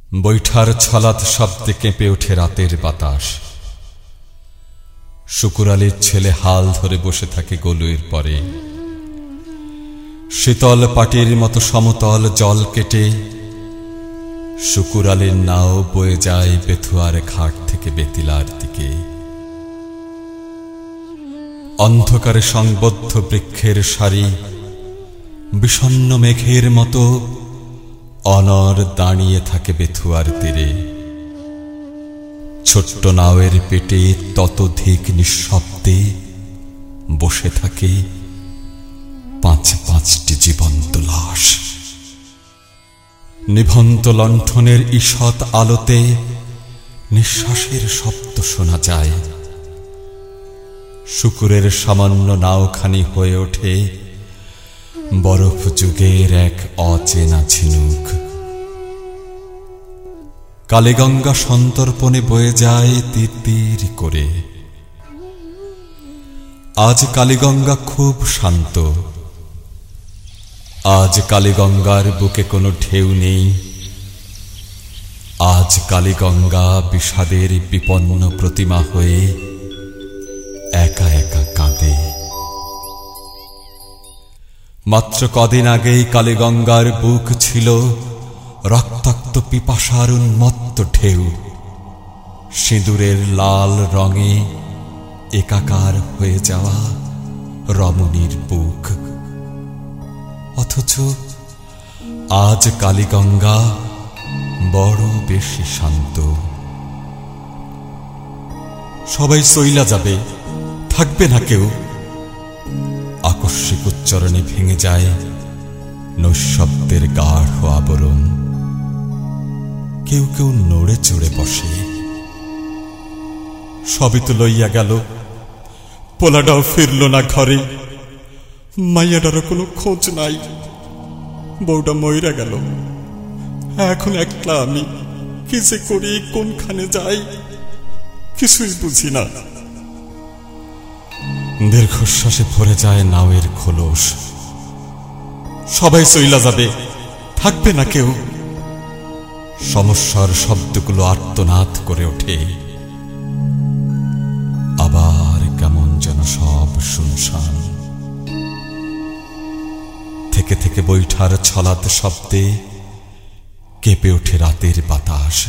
বৈঠার ছলাৎ শব্দে কেঁপে ওঠে রাতের বাতাস। শুকুর আলীর ছেলে হাল ধরে বসে থাকে গলুয়ের পরে। শীতল পাটির মতো সমতল জল কেটে শুকুর আলীর নাও বয়ে যায় বেথুয়ার ঘাট থেকে বেতিলার দিকে। অন্ধকারে সংবদ্ধ বৃক্ষের সারি বিষণ্ণ মেঘের মতো অনর দাঁড়িয়ে থাকে বেথুয়ার তীরে। ছোট্ট নাওয়ের পেটে ততোধিক নিঃশব্দে বসে থাকে পাঁচটি জীবন্ত লাশ। নিভন্ত লণ্ঠনের ঈষৎ আলোতে নিঃশ্বাসের শব্দ শোনা যায়। শুকুরের সামান্য নাওখানি হয়ে ওঠে বরফ যুগের এক অচেনা ঝিনুক। কালীগঙ্গা সন্তর্পণে বয়ে যায় তীর তীর করে। আজ কালীগঙ্গা খুব শান্ত। আজ কালীগঙ্গার বুকে কোনো ঢেউ নেই। আজ কালীগঙ্গা বিষাদের বিপন্ন প্রতিমা হয়ে একা একা কাঁদে। মাত্র কদিন আগেই কালীগঙ্গার বুক ছিল রক্তাক্ত পিপাসার উন্মত্ত ঢেউ। সিঁদুরের লাল রঙে একাকার হয়ে যাওয়া রমণীর বুক। অথচ আজ কালীগঙ্গা বড় বেশি শান্ত। সবাই সইলা যাবে, থাকবে না কেউ। আকস্মিক উচ্চারণে ভেঙে যায় নৈঃশব্দের গাঢ় আবরণ। কেউ কেউ নড়ে চড়ে বসে। সবই তো লইয়া গেল, পোলাটাও ফিরল না ঘরে। মাইয়াটারও কোনো খোঁজ নাই। বউটা মইরা গেল। এখন একলা আমি কি যে করি, কোনখানে যাই কিছুই বুঝি না। দীর্ঘশ্বাসে ভরে যায় নাওয়ের খোলস। সবাই চইলা যাবে, থাকবে না কেউ। সমস্যার শব্দগুলো আর্তনাদ করে ওঠে। আবার কেমন যেন সব শুনশান। থেকে থেকে বৈঠার ছলাৎ শব্দে কেঁপে ওঠে রাতের বাতাস।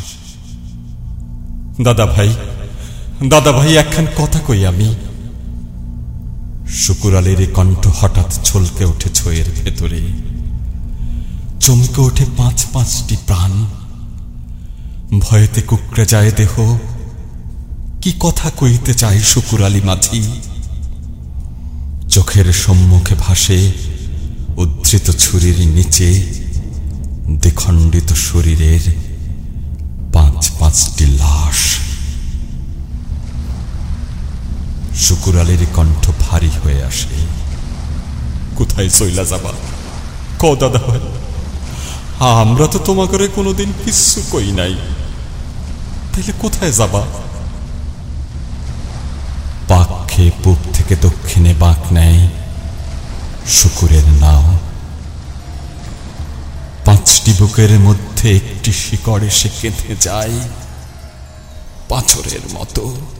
দাদা ভাই একখান কথা কই আমি। শুকুর আলীর কণ্ঠ হঠাৎ ছলকে ওঠে ছোঁয়ের ভেতরে। চমকে ওঠে পাঁচটি প্রাণ। ভয়েতে কুকড়ে যায় দেহ। কি কথা কইতে চায় শুকুর আলী মাঝি। চোখের সম্মুখে ভাসে উদ্ধৃত ছুরির নিচে দ্বিখণ্ডিত শরীরের পাঁচটি লাশ। শুকুর আলীর কণ্ঠ ভারী হয়ে আসে। কোথায় চইলা যাবা ক দাদা ভাই? আমরা তো তোমাকে কোনোদিন কিচ্ছু কই নাই, তাইলে কোথায় যাবা? পাক খেয়ে পূব থেকে দক্ষিণে বাঁক নেয় শুকুরের নাও। পাঁচটি বুকের মধ্যে একটি শিকড় এসে কেঁথে যায় পাথরের মতো।